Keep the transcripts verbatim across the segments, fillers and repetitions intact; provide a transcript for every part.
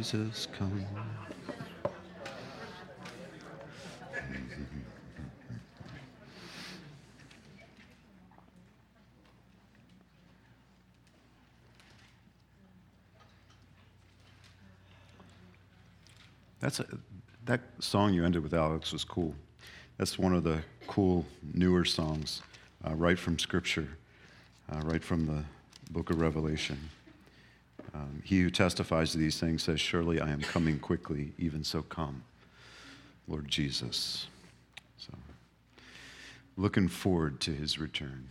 Jesus, come. That's a, that song you ended with, Alex, was cool. That's one of the cool, newer songs, uh, right from Scripture, uh, right from the book of Revelation. Um, he who testifies to these things says, surely I am coming quickly, even so come, Lord Jesus. So, looking forward to his return.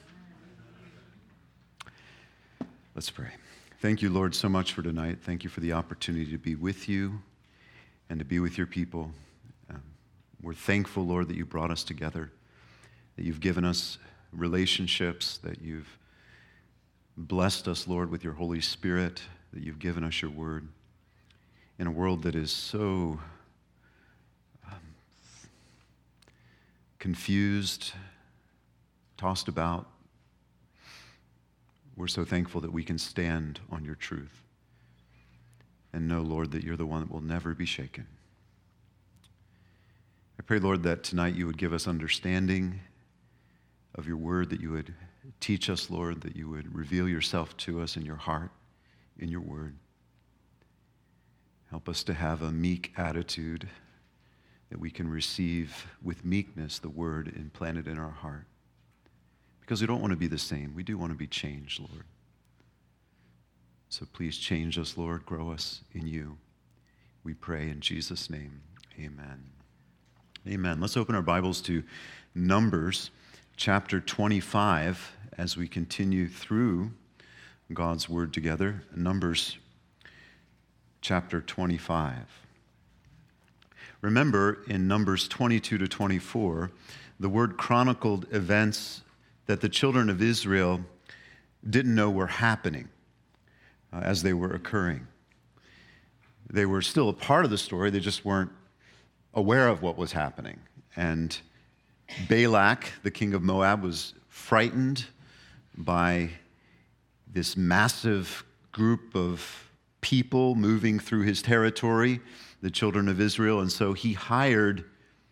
Let's pray. Thank you, Lord, so much for tonight. Thank you for the opportunity to be with you and to be with your people. Um, we're thankful, Lord, that you brought us together, that you've given us relationships, that you've blessed us, Lord, with your Holy Spirit, that you've given us your word. In a world that is so um, confused, tossed about, we're so thankful that we can stand on your truth and know, Lord, that you're the one that will never be shaken. I pray, Lord, that tonight you would give us understanding of your word, that you would teach us, Lord, that you would reveal yourself to us in your heart, in your word. Help us to have a meek attitude, that we can receive with meekness the word implanted in our heart. Because we don't want to be the same. We do want to be changed, Lord. So please change us, Lord. Grow us in you. We pray in Jesus' name. Amen. Amen. Let's open our Bibles to Numbers chapter twenty-five as we continue through God's word together. Numbers chapter twenty-five. Remember, in Numbers twenty-two to twenty-four, the word chronicled events that the children of Israel didn't know were happening uh, as they were occurring. They were still a part of the story, they just weren't aware of what was happening. And Balak, the king of Moab, was frightened by this massive group of people moving through his territory, the children of Israel, and so he hired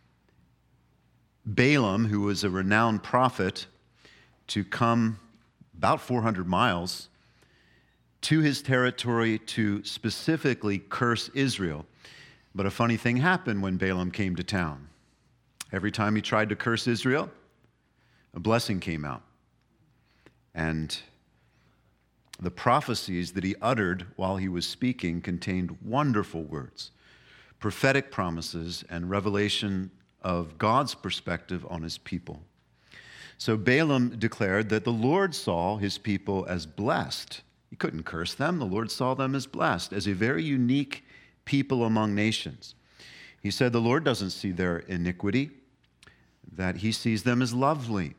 Balaam, who was a renowned prophet, to come about four hundred miles to his territory to specifically curse Israel. But a funny thing happened when Balaam came to town. Every time he tried to curse Israel, a blessing came out. And the prophecies that he uttered while he was speaking contained wonderful words, prophetic promises, and revelation of God's perspective on his people. So Balaam declared that the Lord saw his people as blessed. He couldn't curse them. The Lord saw them as blessed, as a very unique people among nations. He said the Lord doesn't see their iniquity, that he sees them as lovely,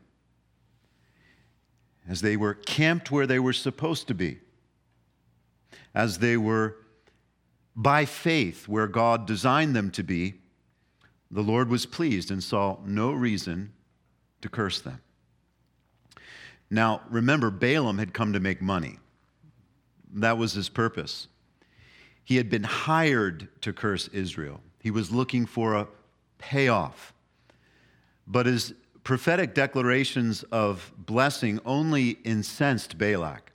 as they were camped where they were supposed to be, as they were by faith where God designed them to be. The Lord was pleased and saw no reason to curse them. Now, remember, Balaam had come to make money. That was his purpose. He had been hired to curse Israel. He was looking for a payoff. But his prophetic declarations of blessing only incensed Balak.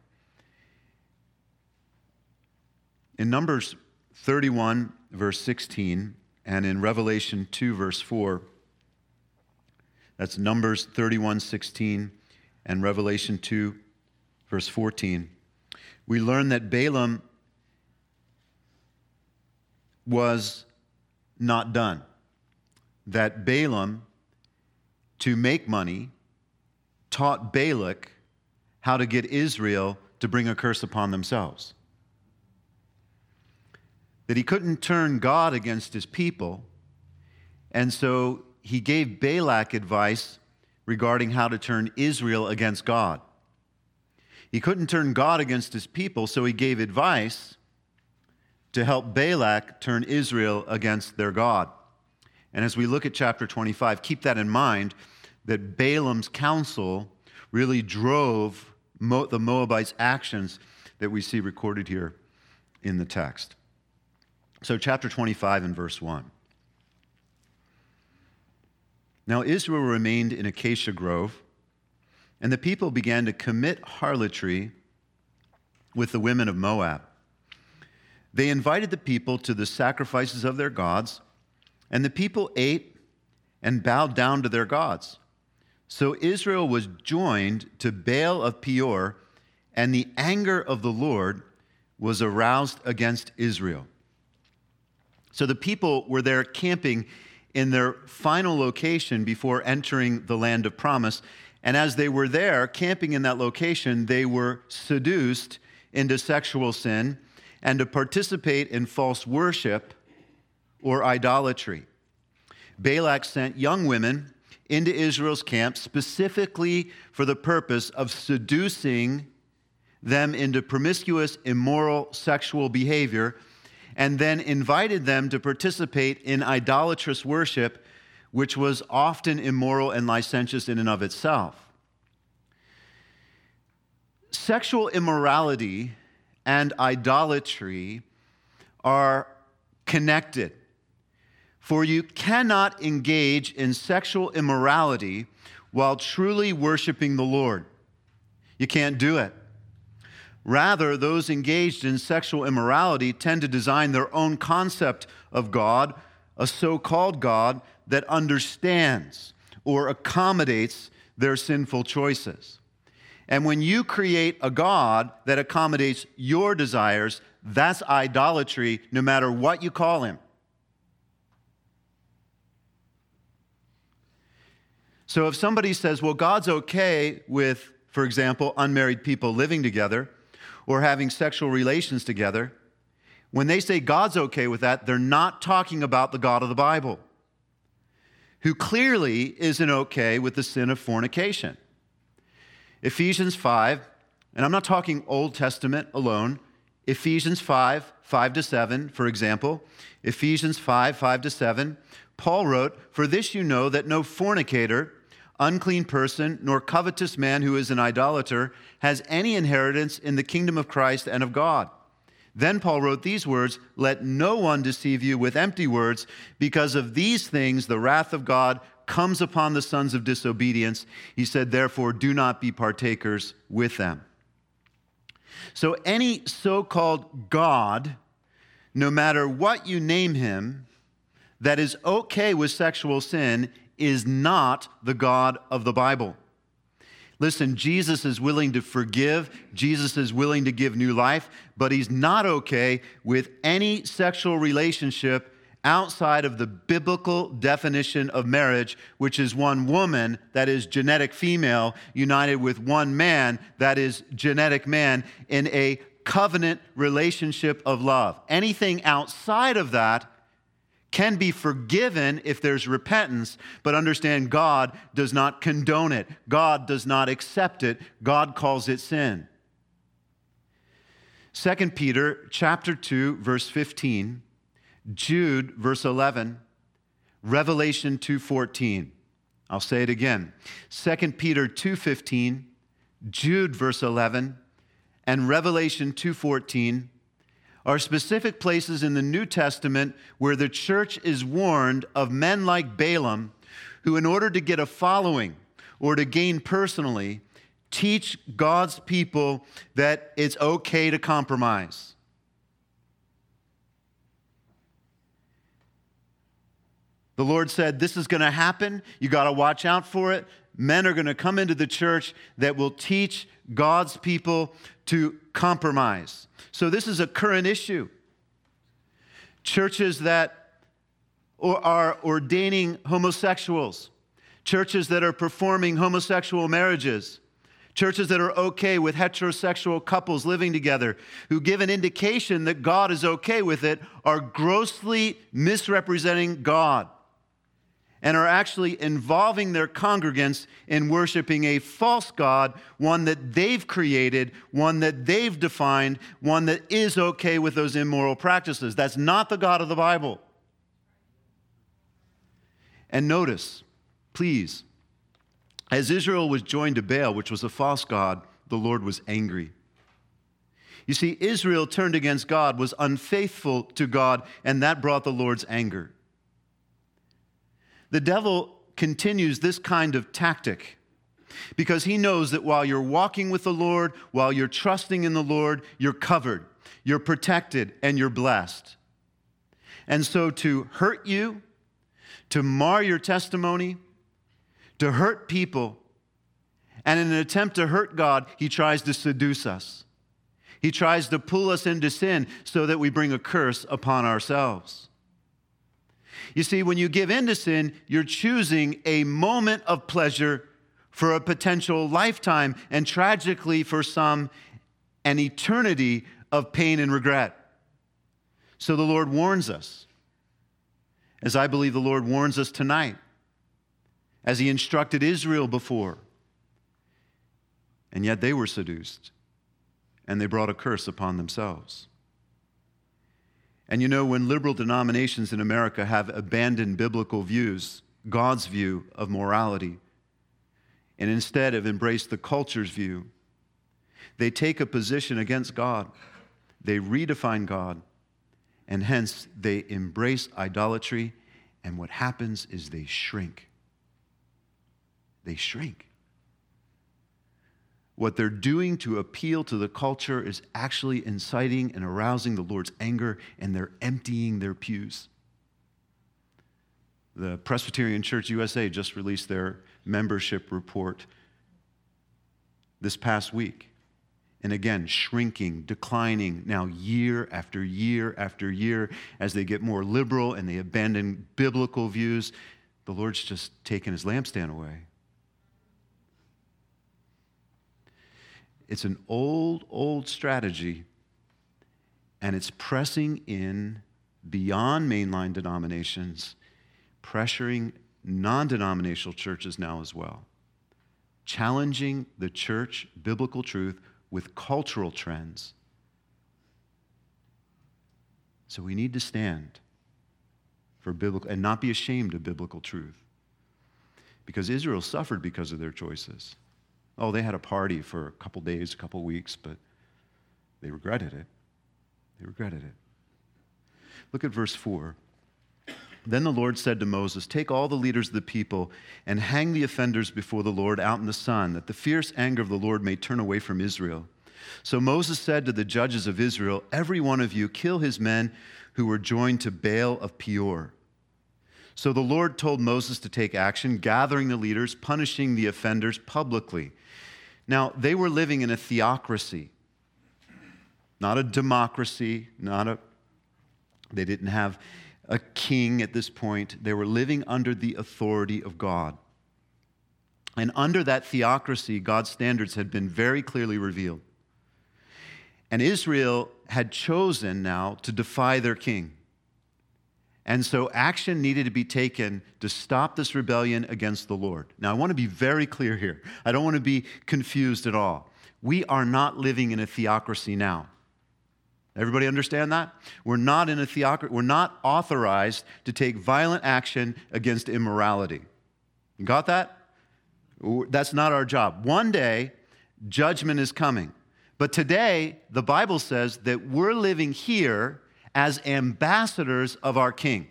In Numbers thirty-one, verse sixteen, and in Revelation two, verse four, that's Numbers thirty-one, sixteen, and Revelation two, verse fourteen, we learn that Balaam was not done. That Balaam, to make money, taught Balak how to get Israel to bring a curse upon themselves. That he couldn't turn God against his people, and so he gave Balak advice regarding how to turn Israel against God. He couldn't turn God against his people, so he gave advice to help Balak turn Israel against their God. And as we look at chapter twenty-five, keep that in mind, that Balaam's counsel really drove Mo- the Moabites' actions that we see recorded here in the text. So chapter twenty-five and verse one. Now Israel remained in Acacia Grove, and the people began to commit harlotry with the women of Moab. They invited the people to the sacrifices of their gods, and the people ate and bowed down to their gods. So Israel was joined to Baal of Peor, and the anger of the Lord was aroused against Israel. So the people were there camping in their final location before entering the land of promise. And as they were there camping in that location, they were seduced into sexual sin and to participate in false worship or idolatry. Balak sent young women into Israel's camp specifically for the purpose of seducing them into promiscuous, immoral sexual behavior, and then invited them to participate in idolatrous worship, which was often immoral and licentious in and of itself. Sexual immorality and idolatry are connected. For you cannot engage in sexual immorality while truly worshiping the Lord. You can't do it. Rather, those engaged in sexual immorality tend to design their own concept of God, a so-called God that understands or accommodates their sinful choices. And when you create a God that accommodates your desires, that's idolatry, no matter what you call him. So if somebody says, well, God's okay with, for example, unmarried people living together or having sexual relations together, when they say God's okay with that, they're not talking about the God of the Bible, who clearly isn't okay with the sin of fornication. Ephesians five, and I'm not talking Old Testament alone, Ephesians five, five to seven, for example, Ephesians five, five to seven, Paul wrote, "For this you know that no fornicator, unclean person, nor covetous man who is an idolater has any inheritance in the kingdom of Christ and of God." Then Paul wrote these words, "Let no one deceive you with empty words, because of these things the wrath of God comes upon the sons of disobedience." He said, "Therefore do not be partakers with them." So any so-called God, no matter what you name him, that is okay with sexual sin is not the God of the Bible. Listen, Jesus is willing to forgive. Jesus is willing to give new life, but he's not okay with any sexual relationship outside of the biblical definition of marriage, which is one woman, that is genetic female, united with one man, that is genetic man, in a covenant relationship of love. Anything outside of that can be forgiven if there's repentance, but understand God does not condone it. God does not accept it. God calls it sin. Second Peter chapter two, verse fifteen, Jude, verse eleven, Revelation two fourteen. I'll say it again. Second Peter two fifteen, Jude, verse eleven, and Revelation two fourteen are specific places in the New Testament where the church is warned of men like Balaam, who in order to get a following or to gain personally, teach God's people that it's okay to compromise. The Lord said, this is going to happen. You got to watch out for it. Men are going to come into the church that will teach God's people to compromise. So this is a current issue. Churches that are ordaining homosexuals, churches that are performing homosexual marriages, churches that are okay with heterosexual couples living together, who give an indication that God is okay with it, are grossly misrepresenting God and are actually involving their congregants in worshiping a false God, one that they've created, one that they've defined, one that is okay with those immoral practices. That's not the God of the Bible. And notice, please, as Israel was joined to Baal, which was a false god, the Lord was angry. You see, Israel turned against God, was unfaithful to God, and that brought the Lord's anger. The devil continues this kind of tactic because he knows that while you're walking with the Lord, while you're trusting in the Lord, you're covered, you're protected, and you're blessed. And so to hurt you, to mar your testimony, to hurt people, and in an attempt to hurt God, he tries to seduce us. He tries to pull us into sin so that we bring a curse upon ourselves. You see, when you give in to sin, you're choosing a moment of pleasure for a potential lifetime, and tragically for some, an eternity of pain and regret. So the Lord warns us, as I believe the Lord warns us tonight, as he instructed Israel before. And yet they were seduced, and they brought a curse upon themselves. And you know, when liberal denominations in America have abandoned biblical views, God's view of morality, and instead have embraced the culture's view, they take a position against God. They redefine God, and hence they embrace idolatry, and what happens is they shrink. They shrink. What they're doing to appeal to the culture is actually inciting and arousing the Lord's anger, and they're emptying their pews. The Presbyterian Church U S A just released their membership report this past week. And again, shrinking, declining now year after year after year as they get more liberal and they abandon biblical views. The Lord's just taken his lampstand away. It's an old, old strategy, and it's pressing in beyond mainline denominations, pressuring non-denominational churches now as well, challenging the church, biblical truth, with cultural trends. So we need to stand for biblical, and not be ashamed of biblical truth. Because Israel suffered because of their choices. Oh, they had a party for a couple days, a couple weeks, but they regretted it. They regretted it. Look at verse four. Then the Lord said to Moses, "Take all the leaders of the people and hang the offenders before the Lord out in the sun, that the fierce anger of the Lord may turn away from Israel." So Moses said to the judges of Israel, "Every one of you kill his men who were joined to Baal of Peor." So the Lord told Moses to take action, gathering the leaders, punishing the offenders publicly. Now, they were living in a theocracy, not a democracy, not a, they didn't have a king at this point. They were living under the authority of God. And under that theocracy, God's standards had been very clearly revealed. And Israel had chosen now to defy their king. And so action needed to be taken to stop this rebellion against the Lord. Now, I want to be very clear here. I don't want to be confused at all. We are not living in a theocracy now. Everybody understand that? We're not in a theocracy. We're not authorized to take violent action against immorality. You got that? That's not our job. One day, judgment is coming. But today, the Bible says that we're living here as ambassadors of our King.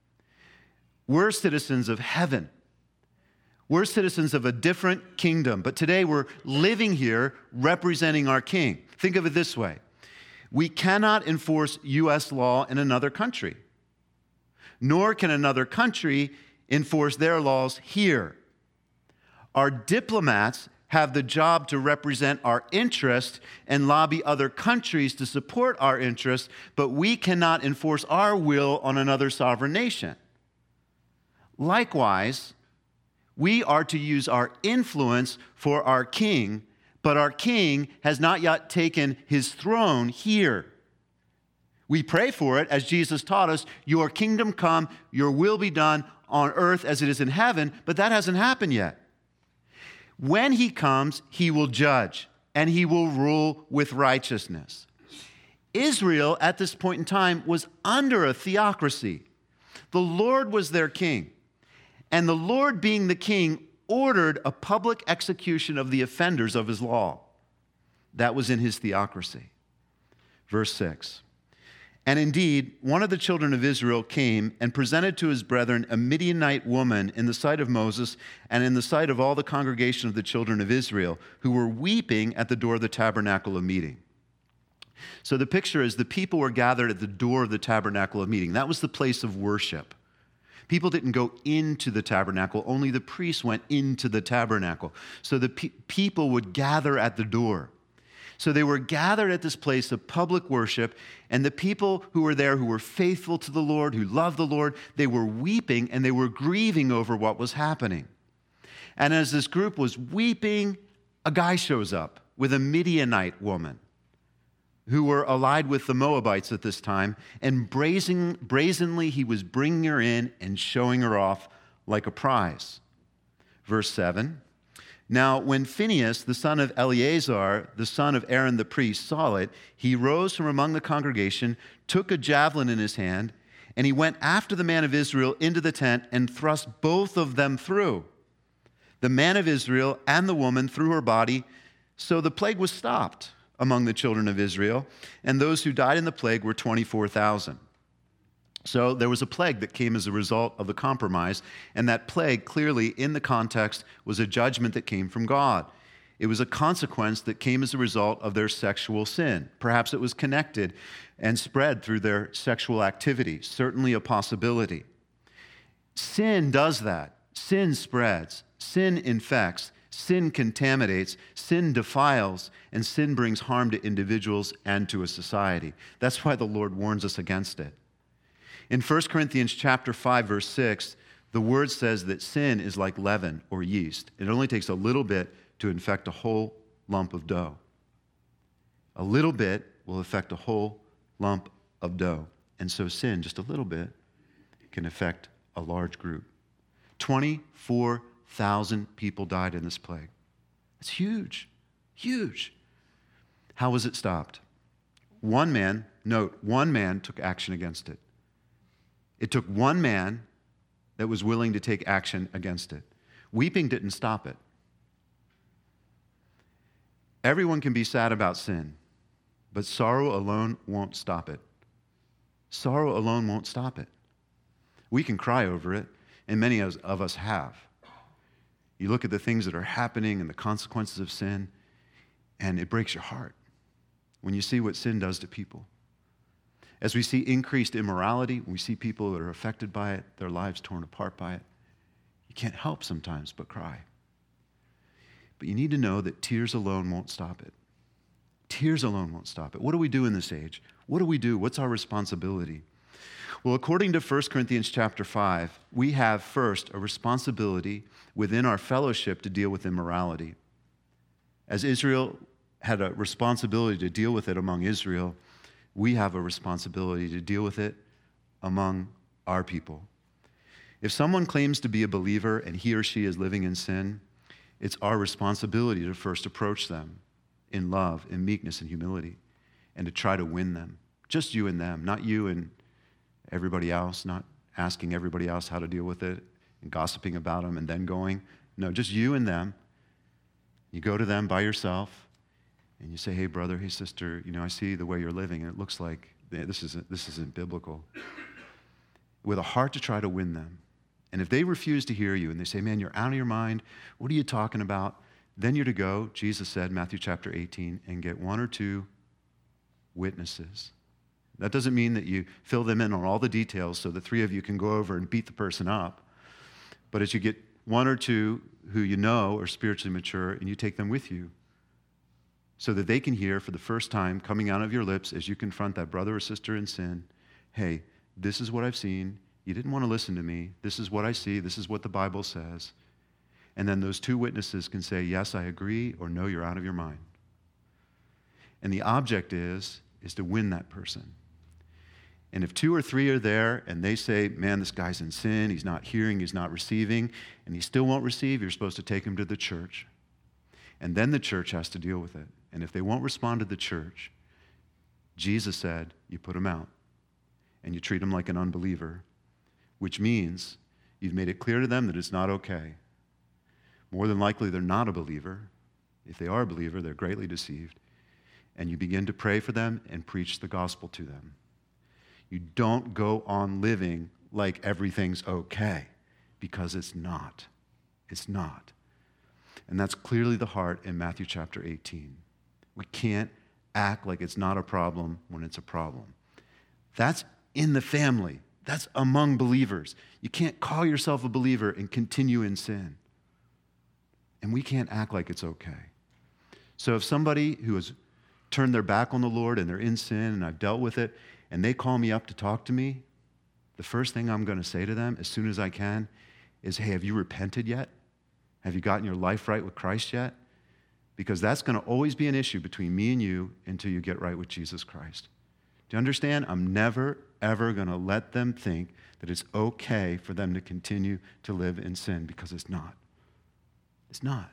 We're citizens of heaven. We're citizens of a different kingdom. But today we're living here representing our King. Think of it this way. We cannot enforce U S law in another country, nor can another country enforce their laws here. Our diplomats have the job to represent our interests and lobby other countries to support our interests, but we cannot enforce our will on another sovereign nation. Likewise, we are to use our influence for our King, but our King has not yet taken his throne here. We pray for it, as Jesus taught us, your kingdom come, your will be done on earth as it is in heaven, but that hasn't happened yet. When he comes, he will judge, and he will rule with righteousness. Israel, at this point in time, was under a theocracy. The Lord was their king, and the Lord, being the king, ordered a public execution of the offenders of his law. That was in his theocracy. Verse six. And indeed, one of the children of Israel came and presented to his brethren a Midianite woman in the sight of Moses and in the sight of all the congregation of the children of Israel, who were weeping at the door of the tabernacle of meeting. So the picture is the people were gathered at the door of the tabernacle of meeting. That was the place of worship. People didn't go into the tabernacle, only the priests went into the tabernacle. So the pe- people would gather at the door. So they were gathered at this place of public worship, and the people who were there, who were faithful to the Lord, who loved the Lord, they were weeping and they were grieving over what was happening. And as this group was weeping, a guy shows up with a Midianite woman who were allied with the Moabites at this time, and brazen, brazenly he was bringing her in and showing her off like a prize. Verse seven. Now, when Phinehas, the son of Eleazar, the son of Aaron the priest, saw it, he rose from among the congregation, took a javelin in his hand, and he went after the man of Israel into the tent and thrust both of them through, the man of Israel and the woman through her body. So the plague was stopped among the children of Israel, and those who died in the plague were twenty-four thousand. So there was a plague that came as a result of the compromise, and that plague clearly in the context was a judgment that came from God. It was a consequence that came as a result of their sexual sin. Perhaps it was connected and spread through their sexual activity, certainly a possibility. Sin does that. Sin spreads. Sin infects. Sin contaminates. Sin defiles. And sin brings harm to individuals and to a society. That's why the Lord warns us against it. In First Corinthians chapter five, verse six, the word says that sin is like leaven or yeast. It only takes a little bit to infect a whole lump of dough. A little bit will affect a whole lump of dough. And so sin, just a little bit, can affect a large group. twenty-four thousand people died in this plague. It's huge, huge. How was it stopped? One man, note, one man took action against it. It took one man that was willing to take action against it. Weeping didn't stop it. Everyone can be sad about sin, but sorrow alone won't stop it. Sorrow alone won't stop it. We can cry over it, and many of us have. You look at the things that are happening and the consequences of sin, and it breaks your heart when you see what sin does to people. As we see increased immorality, when we see people that are affected by it, their lives torn apart by it, you can't help sometimes but cry. But you need to know that tears alone won't stop it. Tears alone won't stop it. What do we do in this age? What do we do? What's our responsibility? Well, according to First Corinthians chapter five, we have first a responsibility within our fellowship to deal with immorality. As Israel had a responsibility to deal with it among Israel, we have a responsibility to deal with it among our people. If someone claims to be a believer and he or she is living in sin, it's our responsibility to first approach them in love, in meekness, and humility, and to try to win them. Just you and them, not you and everybody else, not asking everybody else how to deal with it and gossiping about them and then going. No, just you and them. You go to them by yourself, and you say, hey, brother, hey, sister, you know, I see the way you're living, and it looks like this isn't, this isn't biblical. With a heart to try to win them. And if they refuse to hear you and they say, man, you're out of your mind, what are you talking about? Then you're to go, Jesus said, Matthew chapter eighteen, and get one or two witnesses. That doesn't mean that you fill them in on all the details so the three of you can go over and beat the person up. But as you get one or two who you know are spiritually mature, and you take them with you, so that they can hear for the first time coming out of your lips as you confront that brother or sister in sin, hey, this is what I've seen. You didn't want to listen to me. This is what I see. This is what the Bible says. And then those two witnesses can say, yes, I agree, or no, you're out of your mind. And the object is, is to win that person. And if two or three are there and they say, man, this guy's in sin, he's not hearing, he's not receiving, and he still won't receive, you're supposed to take him to the church. And then the church has to deal with it. And if they won't respond to the church, Jesus said, you put them out and you treat them like an unbeliever, which means you've made it clear to them that it's not okay. More than likely, they're not a believer. If they are a believer, they're greatly deceived. and you begin to pray for them and preach the gospel to them. You don't go on living like everything's okay, because it's not. It's not. And that's clearly the heart in Matthew chapter eighteen. We can't act like it's not a problem when it's a problem. That's in the family. That's among believers. You can't call yourself a believer and continue in sin. And we can't act like it's okay. So if somebody who has turned their back on the Lord and they're in sin and I've dealt with it, and they call me up to talk to me, the first thing I'm going to say to them as soon as I can is, hey, have you repented yet? Have you gotten your life right with Christ yet? Because that's going to always be an issue between me and you until you get right with Jesus Christ. Do you understand? I'm never, ever going to let them think that it's okay for them to continue to live in sin, because it's not. It's not.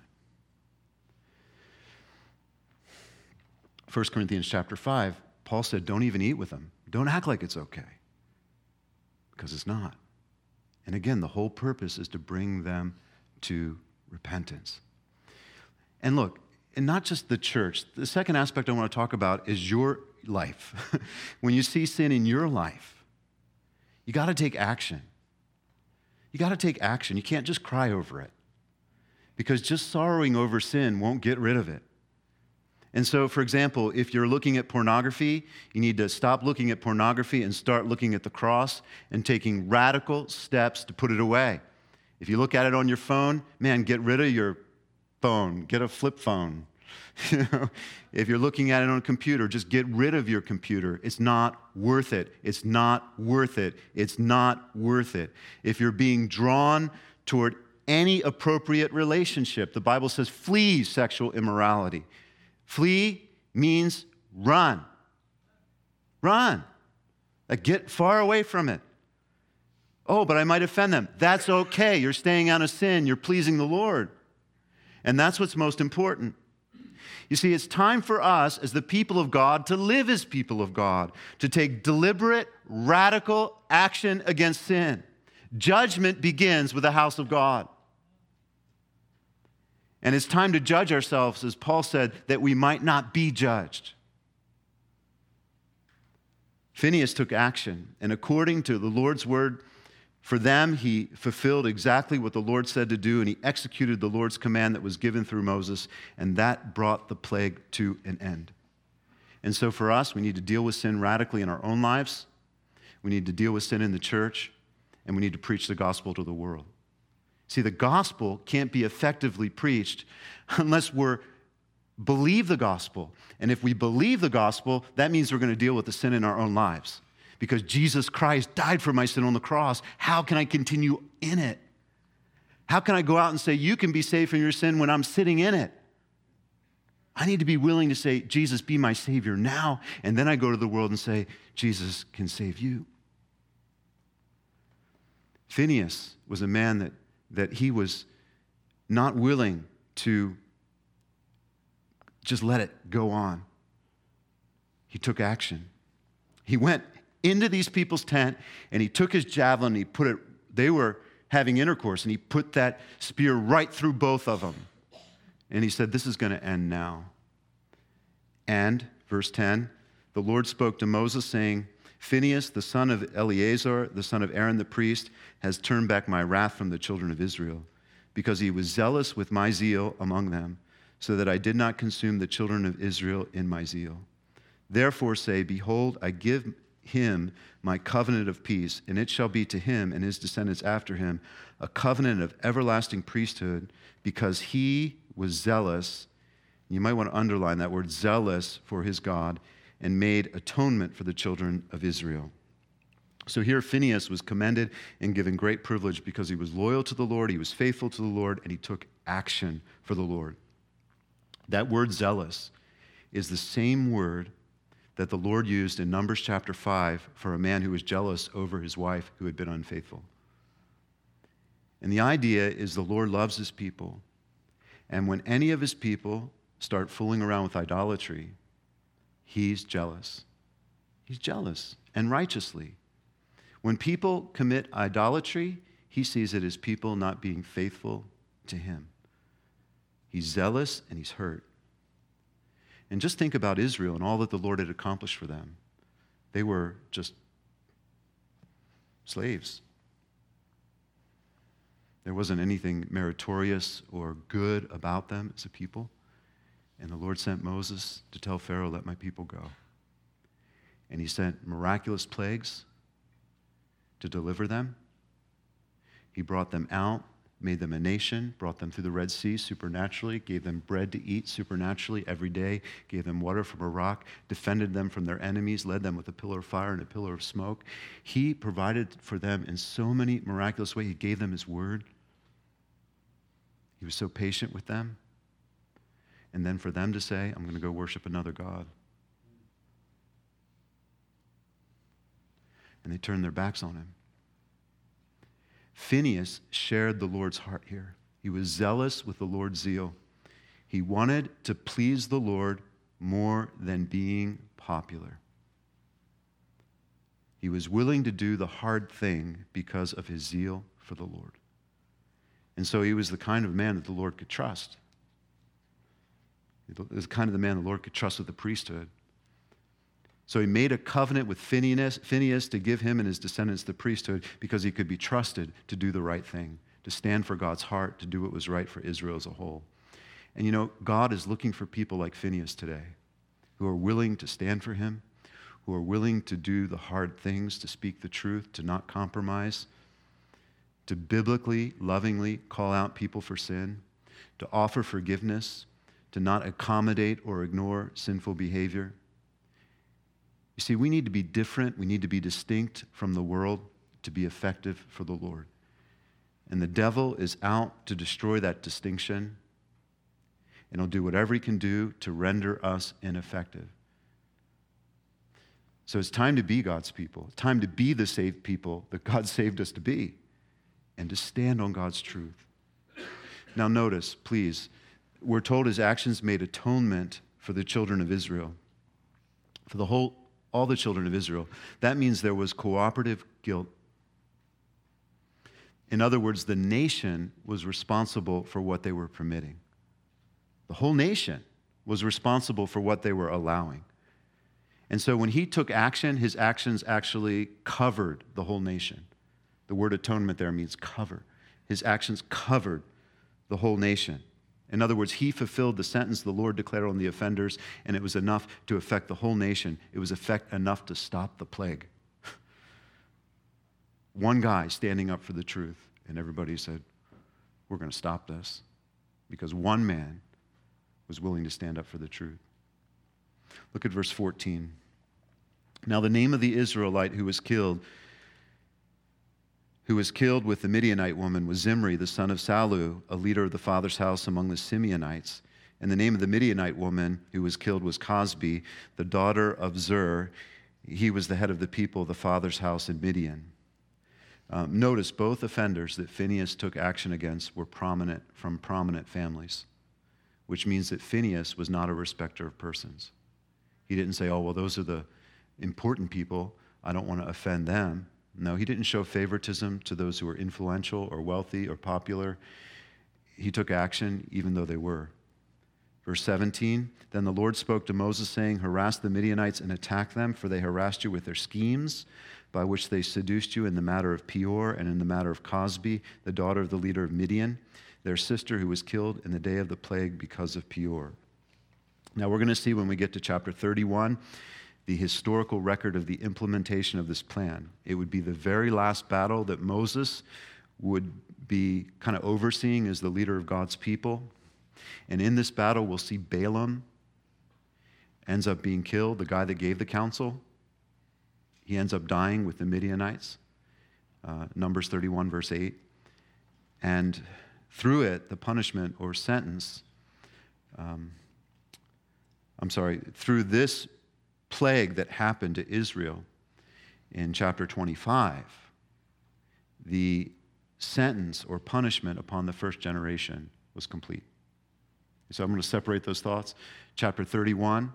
First Corinthians chapter five, Paul said, don't even eat with them. Don't act like it's okay, because it's not. And again, the whole purpose is to bring them to repentance. And look, and not just the church. The second aspect I want to talk about is your life. When you see sin in your life, you got to take action. You got to take action. You can't just cry over it, because just sorrowing over sin won't get rid of it. And so, for example, if you're looking at pornography, you need to stop looking at pornography and start looking at the cross and taking radical steps to put it away. If you look at it on your phone, man, get rid of your phone. Get a flip phone. You know, if you're looking at it on a computer, just get rid of your computer. It's not worth it. It's not worth it. It's not worth it. If you're being drawn toward any appropriate relationship, the Bible says flee sexual immorality. Flee means run. Run. Like, get far away from it. Oh, but I might offend them. That's okay. You're staying out of sin. You're pleasing the Lord. And that's what's most important. You see, it's time for us as the people of God to live as people of God, to take deliberate, radical action against sin. Judgment begins with the house of God. And it's time to judge ourselves, as Paul said, that we might not be judged. Phinehas took action, and according to the Lord's word, for them, he fulfilled exactly what the Lord said to do, and he executed the Lord's command that was given through Moses, and that brought the plague to an end. And so for us, we need to deal with sin radically in our own lives. We need to deal with sin in the church, and we need to preach the gospel to the world. See, the gospel can't be effectively preached unless we're believe the gospel. And if we believe the gospel, that means we're going to deal with the sin in our own lives. Because Jesus Christ died for my sin on the cross. How can I continue in it? How can I go out and say, you can be saved from your sin when I'm sitting in it? I need to be willing to say, Jesus, be my Savior now. And then I go to the world and say, Jesus can save you. Phinehas was a man that that he was not willing to just let it go on. He took action. He went into these people's tent, and he took his javelin, and he put it, they were having intercourse, and he put that spear right through both of them. And he said, this is going to end now. And, verse ten, the Lord spoke to Moses, saying, Phinehas, the son of Eleazar, the son of Aaron the priest, has turned back my wrath from the children of Israel, because he was zealous with my zeal among them, so that I did not consume the children of Israel in my zeal. Therefore say, behold, I give him my covenant of peace, and it shall be to him and his descendants after him a covenant of everlasting priesthood, because he was zealous. You might want to underline that word, zealous, for his God, and made atonement for the children of Israel. So here Phinehas was commended and given great privilege because he was loyal to the Lord, he was faithful to the Lord, and he took action for the Lord. That word zealous is the same word that the Lord used in Numbers chapter five for a man who was jealous over his wife who had been unfaithful. And the idea is the Lord loves his people, and when any of his people start fooling around with idolatry, he's jealous. He's jealous, and righteously. When people commit idolatry, he sees it as people not being faithful to him. He's zealous and he's hurt. And just think about Israel and all that the Lord had accomplished for them. They were just slaves. There wasn't anything meritorious or good about them as a people. And the Lord sent Moses to tell Pharaoh, let my people go. And he sent miraculous plagues to deliver them. He brought them out, made them a nation, brought them through the Red Sea supernaturally, gave them bread to eat supernaturally every day, gave them water from a rock, defended them from their enemies, led them with a pillar of fire and a pillar of smoke. He provided for them in so many miraculous ways. He gave them his word. He was so patient with them. And then for them to say, I'm going to go worship another god. And they turned their backs on him. Phinehas shared the Lord's heart here. He was zealous with the Lord's zeal. He wanted to please the Lord more than being popular. He was willing to do the hard thing because of his zeal for the Lord. And so he was the kind of man that the Lord could trust. He was the kind of the man the Lord could trust with the priesthood. So he made a covenant with Phinehas, Phinehas to give him and his descendants the priesthood because he could be trusted to do the right thing, to stand for God's heart, to do what was right for Israel as a whole. And you know, God is looking for people like Phinehas today who are willing to stand for him, who are willing to do the hard things, to speak the truth, to not compromise, to biblically, lovingly call out people for sin, to offer forgiveness, to not accommodate or ignore sinful behavior. You see, we need to be different. We need to be distinct from the world to be effective for the Lord. And the devil is out to destroy that distinction, and he'll do whatever he can do to render us ineffective. So it's time to be God's people. It's time to be the saved people that God saved us to be, and to stand on God's truth. Now notice, please, we're told his actions made atonement for the children of Israel, for the whole all the children of Israel. That means there was cooperative guilt. In other words, the nation was responsible for what they were permitting. The whole nation was responsible for what they were allowing. And so when he took action, his actions actually covered the whole nation. The word atonement there means cover. His actions covered the whole nation. In other words, he fulfilled the sentence the Lord declared on the offenders, and it was enough to affect the whole nation. It was effect enough to stop the plague. One guy standing up for the truth, and everybody said, we're going to stop this, because one man was willing to stand up for the truth. Look at verse fourteen. Now the name of the Israelite who was killed who was killed with the Midianite woman was Zimri, the son of Salu, a leader of the father's house among the Simeonites. And the name of the Midianite woman who was killed was Cosbi, the daughter of Zur. He was the head of the people of the father's house in Midian. Um, notice both offenders that Phinehas took action against were prominent from prominent families, which means that Phinehas was not a respecter of persons. He didn't say, oh, well, those are the important people. I don't want to offend them. No, he didn't show favoritism to those who were influential or wealthy or popular. He took action even though they were. Verse seventeen, then the Lord spoke to Moses, saying, harass the Midianites and attack them, for they harassed you with their schemes, by which they seduced you in the matter of Peor and in the matter of Cosbi, the daughter of the leader of Midian, their sister who was killed in the day of the plague because of Peor. Now we're going to see when we get to chapter thirty-one, the historical record of the implementation of this plan. It would be the very last battle that Moses would be kind of overseeing as the leader of God's people. And in this battle, we'll see Balaam ends up being killed, the guy that gave the counsel. He ends up dying with the Midianites. Uh, Numbers thirty-one, verse eight. And through it, the punishment or sentence, um, I'm sorry, through this plague that happened to Israel in chapter twenty-five, the sentence or punishment upon the first generation was complete. So I'm going to separate those thoughts. Chapter thirty-one,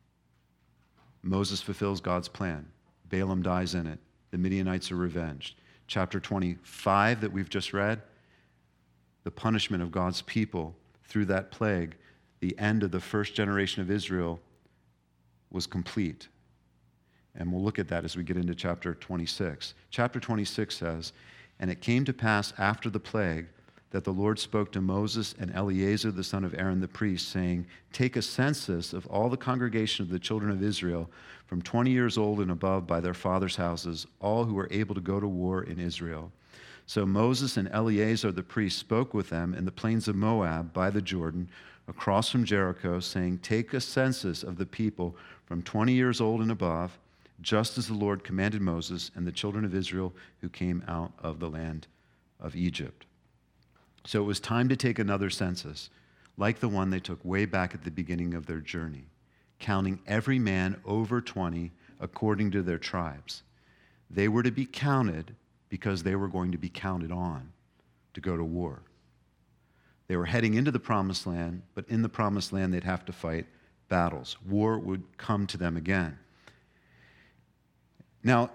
Moses fulfills God's plan. Balaam dies in it. The Midianites are revenged. Chapter twenty-five that we've just read, the punishment of God's people through that plague, the end of the first generation of Israel was complete. And we'll look at that as we get into chapter twenty-six. Chapter twenty-six says, "And it came to pass after the plague that the Lord spoke to Moses and Eleazar the son of Aaron the priest, saying, Take a census of all the congregation of the children of Israel from twenty years old and above by their fathers' houses, all who are able to go to war in Israel. So Moses and Eleazar the priest spoke with them in the plains of Moab by the Jordan, across from Jericho, saying, Take a census of the people from twenty years old and above, just as the Lord commanded Moses and the children of Israel who came out of the land of Egypt." So it was time to take another census, like the one they took way back at the beginning of their journey, counting every man over twenty according to their tribes. They were to be counted because they were going to be counted on to go to war. They were heading into the promised land, but in the promised land they'd have to fight battles. War would come to them again. Now,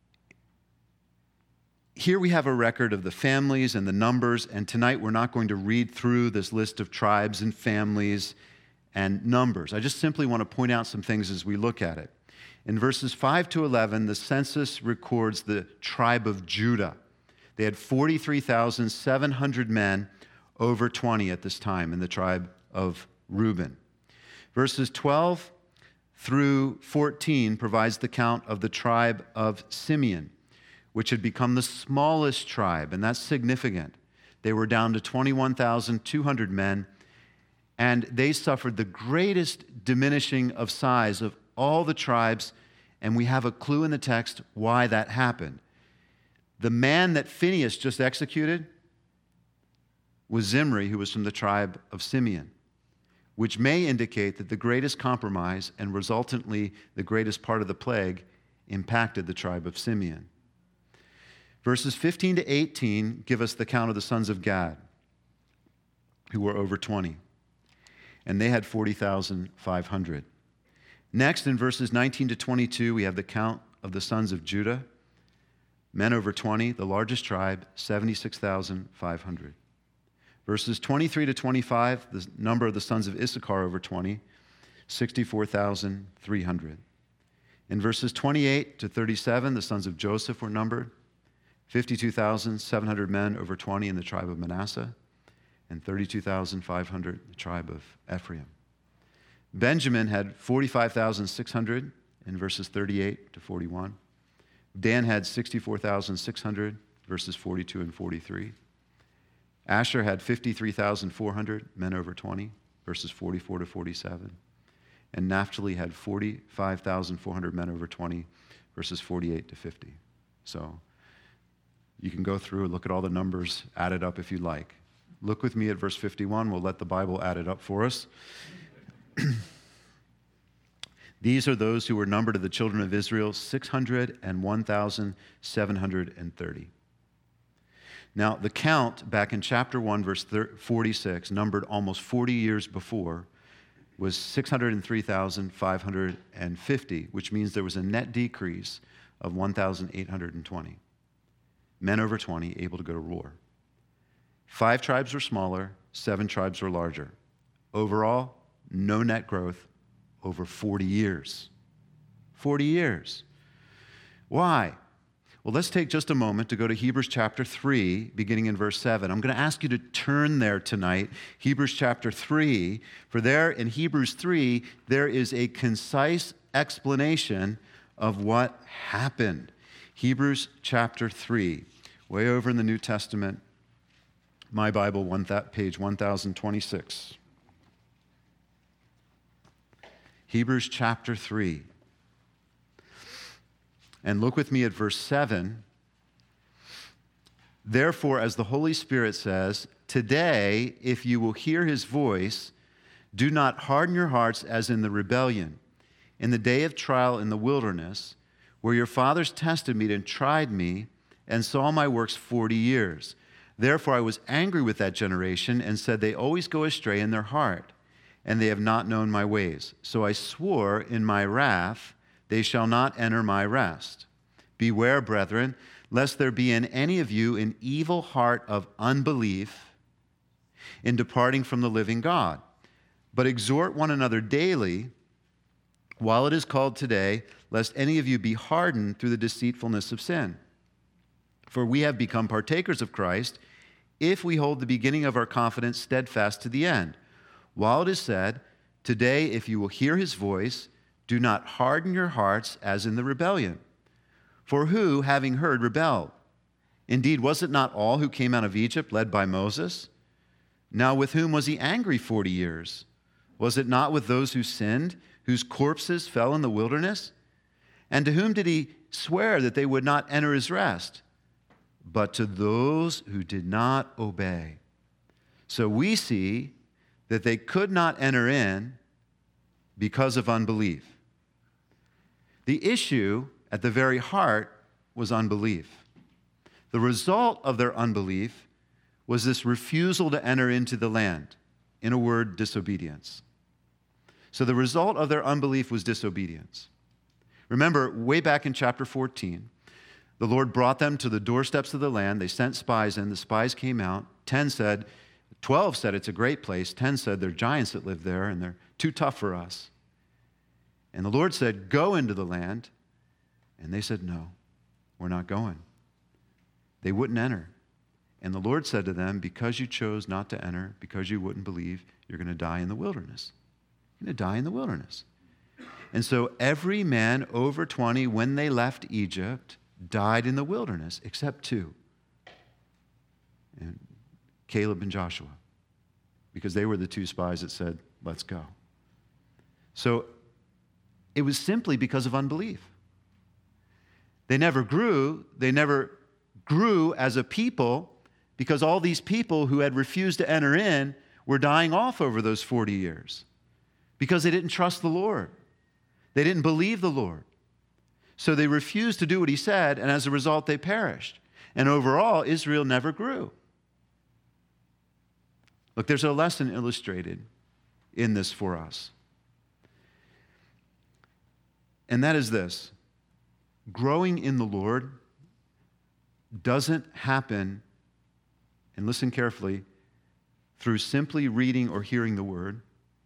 here we have a record of the families and the numbers, and tonight we're not going to read through this list of tribes and families and numbers. I just simply want to point out some things as we look at it. In verses five to eleven, the census records the tribe of Judah. They had forty-three thousand seven hundred men over twenty at this time in the tribe of Reuben. Verses twelve through fourteen provides the count of the tribe of Simeon, which had become the smallest tribe, and that's significant. They were down to twenty-one thousand two hundred men, and they suffered the greatest diminishing of size of all the tribes, and we have a clue in the text why that happened. The man that Phinehas just executed was Zimri, who was from the tribe of Simeon, which may indicate that the greatest compromise and resultantly the greatest part of the plague impacted the tribe of Simeon. Verses fifteen to eighteen give us the count of the sons of Gad, who were over twenty, and they had forty thousand five hundred. Next, in verses nineteen to twenty-two, we have the count of the sons of Judah, men over twenty, the largest tribe, seventy-six thousand five hundred. Verses twenty-three to twenty-five, the number of the sons of Issachar over twenty, sixty-four thousand three hundred. In verses twenty-eight to thirty-seven, the sons of Joseph were numbered, fifty-two thousand seven hundred men over twenty in the tribe of Manasseh, and thirty-two thousand five hundred in the tribe of Ephraim. Benjamin had forty-five thousand six hundred in verses thirty-eight to forty-one. Dan had sixty-four thousand six hundred, verses forty-two and forty-three. Asher had fifty-three thousand four hundred men over twenty, verses forty-four to forty-seven. And Naphtali had forty-five thousand four hundred men over twenty, verses forty-eight to fifty. So you can go through and look at all the numbers, add it up if you like. Look with me at verse fifty-one. We'll let the Bible add it up for us. These are those who were numbered of the children of Israel, six hundred one thousand seven hundred thirty. Now, the count back in chapter one, verse forty-six, numbered almost forty years before, was six hundred three thousand five hundred fifty, which means there was a net decrease of one thousand eight hundred twenty. Men over twenty able to go to war. Five tribes were smaller, seven tribes were larger. Overall, no net growth over forty years. forty years. Why? Well, let's take just a moment to go to Hebrews chapter three, beginning in verse seven. I'm going to ask you to turn there tonight, Hebrews chapter three, for there in Hebrews three, there is a concise explanation of what happened. Hebrews chapter three, way over in the New Testament, my Bible, one th- page one thousand twenty-six. Hebrews chapter three. And look with me at verse seven. Therefore, as the Holy Spirit says, today, if you will hear his voice, do not harden your hearts as in the rebellion, in the day of trial in the wilderness, where your fathers tested me and tried me and saw my works forty years. Therefore, I was angry with that generation and said, they always go astray in their heart, and they have not known my ways. So I swore in my wrath, they shall not enter my rest. Beware, brethren, lest there be in any of you an evil heart of unbelief in departing from the living God. But exhort one another daily, while it is called today, lest any of you be hardened through the deceitfulness of sin. For we have become partakers of Christ, if we hold the beginning of our confidence steadfast to the end. While it is said, today, if you will hear his voice, do not harden your hearts as in the rebellion. For who, having heard, rebelled? Indeed, was it not all who came out of Egypt led by Moses? Now with whom was he angry forty years? Was it not with those who sinned, whose corpses fell in the wilderness? And to whom did he swear that they would not enter his rest? But to those who did not obey. So we see that they could not enter in because of unbelief. The issue at the very heart was unbelief. The result of their unbelief was this refusal to enter into the land. In a word, disobedience. So the result of their unbelief was disobedience. Remember, way back in chapter fourteen, the Lord brought them to the doorsteps of the land. They sent spies in. The spies came out. Ten said, twelve said it's a great place. Ten said they're giants that live there and they're too tough for us. And the Lord said, go into the land. And they said, no, we're not going. They wouldn't enter. And the Lord said to them, because you chose not to enter, because you wouldn't believe, you're going to die in the wilderness. You're going to die in the wilderness. And so every man over twenty, when they left Egypt, died in the wilderness, except two. And Caleb and Joshua, because they were the two spies that said, let's go. So it was simply because of unbelief. They never grew. They never grew as a people because all these people who had refused to enter in were dying off over those forty years because they didn't trust the Lord. They didn't believe the Lord. So they refused to do what he said, and as a result, they perished. And overall, Israel never grew. Look, there's a lesson illustrated in this for us. And that is this. Growing in the Lord doesn't happen, and listen carefully, through simply reading or hearing the word,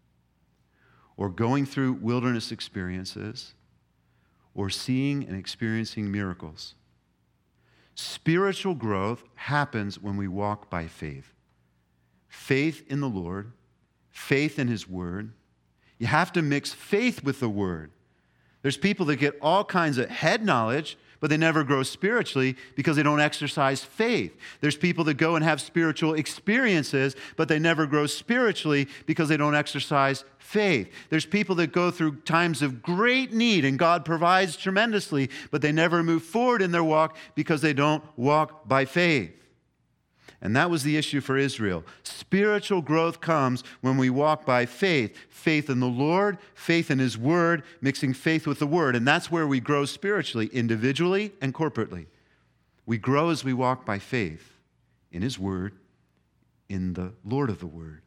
or going through wilderness experiences, or seeing and experiencing miracles. Spiritual growth happens when we walk by faith. Faith in the Lord, faith in his word. You have to mix faith with the word. There's people that get all kinds of head knowledge, but they never grow spiritually because they don't exercise faith. There's people that go and have spiritual experiences, but they never grow spiritually because they don't exercise faith. There's people that go through times of great need and God provides tremendously, but they never move forward in their walk because they don't walk by faith. And that was the issue for Israel. Spiritual growth comes when we walk by faith. Faith in the Lord, faith in his word, mixing faith with the word. And that's where we grow spiritually, individually and corporately. We grow as we walk by faith in his word, in the Lord of the word.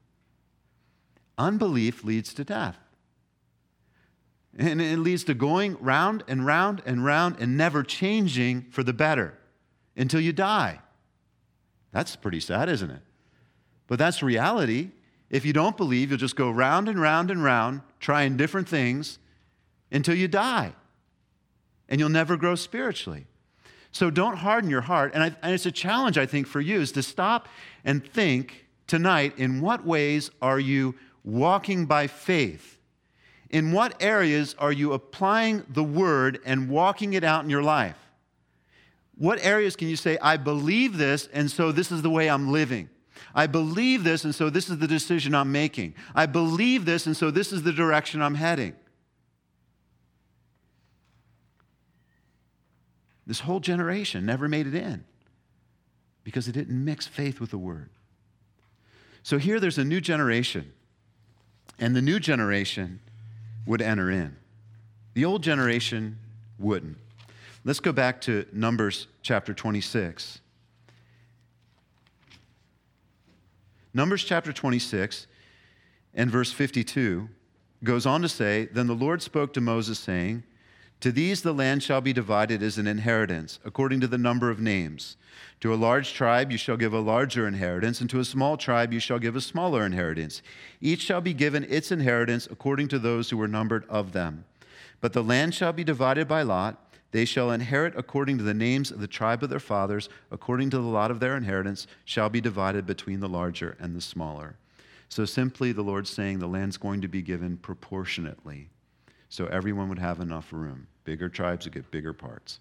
Unbelief leads to death. And it leads to going round and round and round and never changing for the better until you die. That's pretty sad, isn't it? But that's reality. If you don't believe, you'll just go round and round and round, trying different things until you die. And you'll never grow spiritually. So don't harden your heart. And, I, and it's a challenge, I think, for you, is to stop and think tonight, in what ways are you walking by faith? In what areas are you applying the word and walking it out in your life? What areas can you say, I believe this, and so this is the way I'm living? I believe this, and so this is the decision I'm making. I believe this, and so this is the direction I'm heading. This whole generation never made it in because it didn't mix faith with the word. So here there's a new generation, and the new generation would enter in. The old generation wouldn't. Let's go back to Numbers chapter twenty-six. Numbers chapter twenty-six and verse fifty-two goes on to say, Then the Lord spoke to Moses, saying, To these the land shall be divided as an inheritance, according to the number of names. To a large tribe you shall give a larger inheritance, and to a small tribe you shall give a smaller inheritance. Each shall be given its inheritance according to those who were numbered of them. But the land shall be divided by lot. They shall inherit according to the names of the tribe of their fathers, according to the lot of their inheritance, shall be divided between the larger and the smaller. So simply the Lord's saying the land's going to be given proportionately, so everyone would have enough room. Bigger tribes would get bigger parts.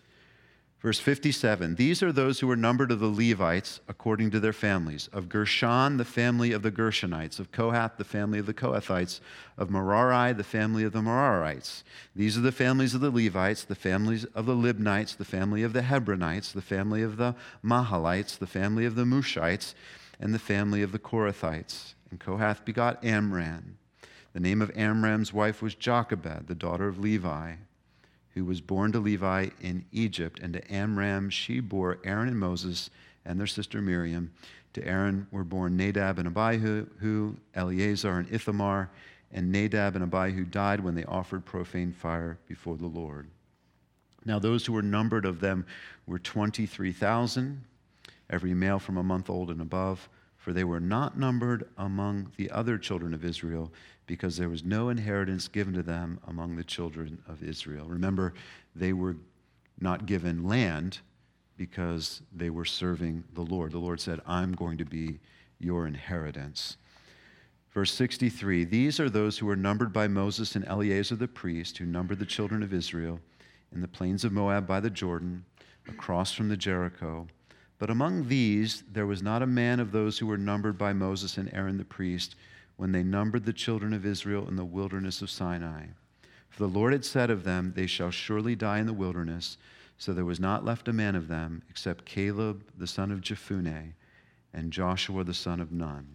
Verse fifty-seven, these are those who were numbered of the Levites according to their families. Of Gershon, the family of the Gershonites. Of Kohath, the family of the Kohathites. Of Merari, the family of the Merarites. These are the families of the Levites, the families of the Libnites, the family of the Hebronites, the family of the Mahalites, the family of the Mushites, and the family of the Korathites. And Kohath begot Amram. The name of Amram's wife was Jochebed, the daughter of Levi, who was born to Levi in Egypt. And to Amram she bore Aaron and Moses and their sister Miriam. To Aaron were born Nadab and Abihu, Eleazar and Ithamar. And Nadab and Abihu died when they offered profane fire before the Lord. Now those who were numbered of them were twenty-three thousand, every male from a month old and above, for they were not numbered among the other children of Israel, because there was no inheritance given to them among the children of Israel. Remember, they were not given land because they were serving the Lord. The Lord said, I'm going to be your inheritance. Verse sixty-three, these are those who were numbered by Moses and Eleazar the priest, who numbered the children of Israel in the plains of Moab by the Jordan, across from the Jericho. But among these there was not a man of those who were numbered by Moses and Aaron the priest, when they numbered the children of Israel in the wilderness of Sinai. For the Lord had said of them, they shall surely die in the wilderness. So there was not left a man of them, except Caleb the son of Jephunneh and Joshua the son of Nun.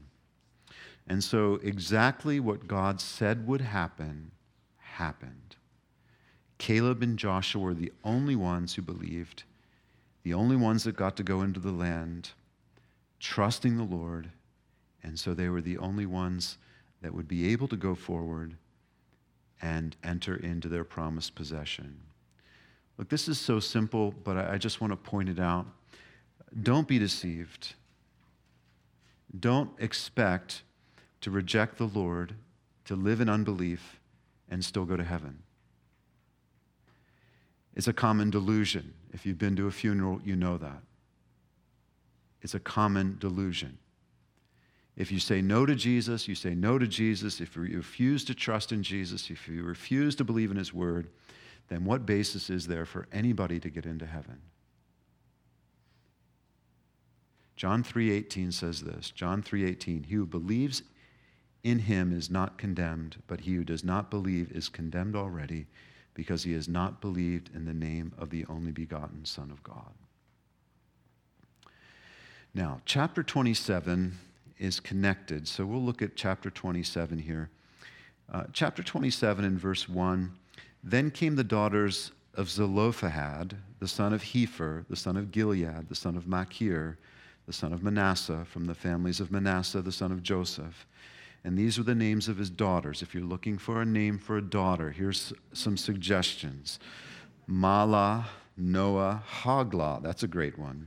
And so exactly what God said would happen, happened. Caleb and Joshua were the only ones who believed, the only ones that got to go into the land, trusting the Lord. And so they were the only ones that would be able to go forward and enter into their promised possession. Look, this is so simple, but I just want to point it out. Don't be deceived. Don't expect to reject the Lord, to live in unbelief, and still go to heaven. It's a common delusion. If you've been to a funeral, you know that. It's a common delusion. If you say no to Jesus, you say no to Jesus. If you refuse to trust in Jesus, if you refuse to believe in his word, then what basis is there for anybody to get into heaven? John three eighteen says this. John three eighteen, he who believes in him is not condemned, but he who does not believe is condemned already, because he has not believed in the name of the only begotten Son of God. Now, chapter twenty-seven is connected. So we'll look at chapter twenty-seven here. Uh, chapter twenty-seven in verse one, then came the daughters of Zelophehad, the son of Hepher, the son of Gilead, the son of Machir, the son of Manasseh, from the families of Manasseh, the son of Joseph. And these were the names of his daughters. If you're looking for a name for a daughter, here's some suggestions. Mahlah, Noah, Hoglah, that's a great one.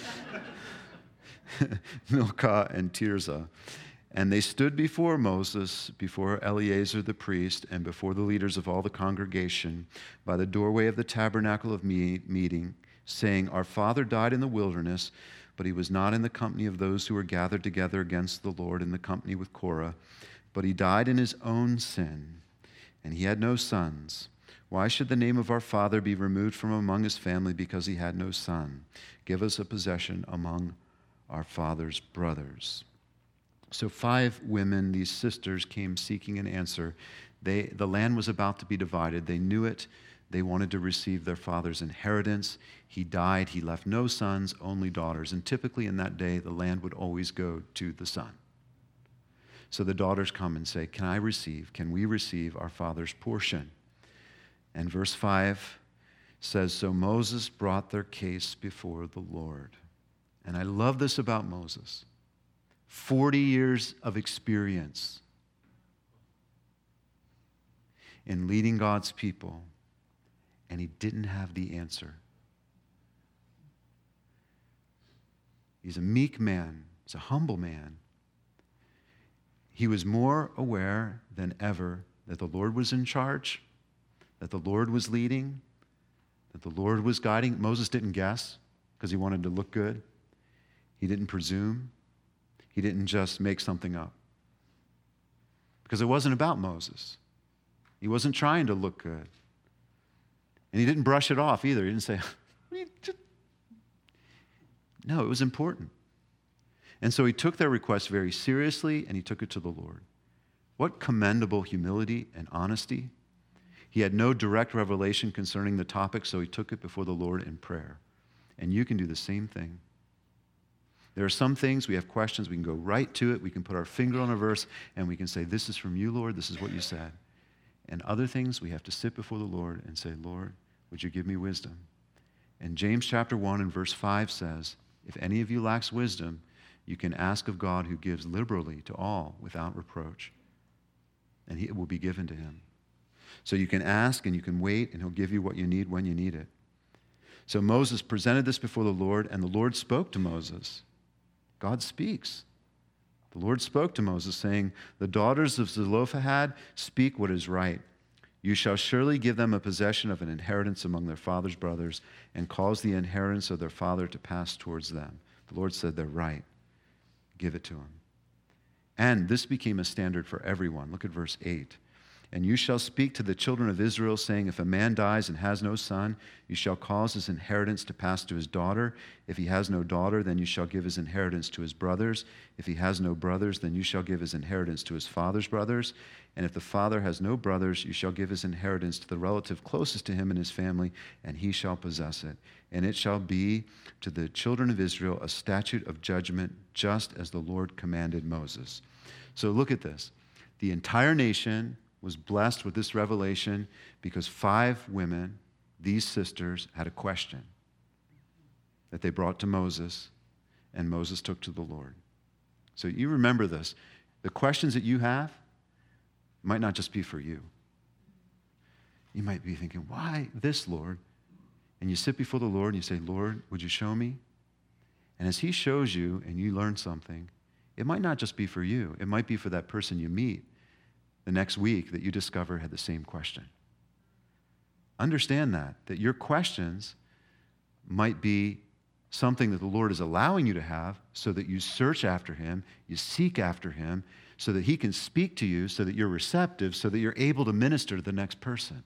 Milcah and Tirzah. And they stood before Moses, before Eleazar the priest, and before the leaders of all the congregation by the doorway of the tabernacle of meeting, saying, our father died in the wilderness, but he was not in the company of those who were gathered together against the Lord in the company with Korah, but he died in his own sin, and he had no sons. Why should the name of our father be removed from among his family because he had no son? Give us a possession among our father's brothers. So five women, these sisters, came seeking an answer. They, the land was about to be divided. They knew it. They wanted to receive their father's inheritance. He died. He left no sons, only daughters. And typically in that day, the land would always go to the son. So the daughters come and say, can I receive, can we receive our father's portion? And verse five says, so Moses brought their case before the Lord. And I love this about Moses. forty years of experience in leading God's people and he didn't have the answer. He's a meek man. He's a humble man. He was more aware than ever that the Lord was in charge, that the Lord was leading, that the Lord was guiding. Moses didn't guess because he wanted to look good. He didn't presume. He didn't just make something up. Because it wasn't about Moses. He wasn't trying to look good. And he didn't brush it off either. He didn't say, no, it was important. And so he took their request very seriously, and he took it to the Lord. What commendable humility and honesty. He had no direct revelation concerning the topic, so he took it before the Lord in prayer. And you can do the same thing. There are some things, we have questions, we can go right to it, we can put our finger on a verse, and we can say, this is from you, Lord, this is what you said. And other things, we have to sit before the Lord and say, Lord, would you give me wisdom? And James chapter one and verse five says, if any of you lacks wisdom, you can ask of God who gives liberally to all without reproach, and it will be given to him. So you can ask and you can wait, and he'll give you what you need when you need it. So Moses presented this before the Lord, and the Lord spoke to Moses. God speaks. The Lord spoke to Moses, saying, the daughters of Zelophehad speak what is right. You shall surely give them a possession of an inheritance among their father's brothers, and cause the inheritance of their father to pass towards them. The Lord said, they're right. Give it to them. And this became a standard for everyone. Look at verse eight. And you shall speak to the children of Israel, saying, if a man dies and has no son, you shall cause his inheritance to pass to his daughter. If he has no daughter, then you shall give his inheritance to his brothers. If he has no brothers, then you shall give his inheritance to his father's brothers. And if the father has no brothers, you shall give his inheritance to the relative closest to him in his family, and he shall possess it. And it shall be to the children of Israel a statute of judgment, just as the Lord commanded Moses. So look at this. The entire nation was blessed with this revelation because five women, these sisters, had a question that they brought to Moses, and Moses took to the Lord. So you remember this. The questions that you have might not just be for you. You might be thinking, why this, Lord? And you sit before the Lord and you say, Lord, would you show me? And as he shows you and you learn something, it might not just be for you. It might be for that person you meet the next week that you discover had the same question. Understand that, that your questions might be something that the Lord is allowing you to have so that you search after him, you seek after him, so that he can speak to you, so that you're receptive, so that you're able to minister to the next person.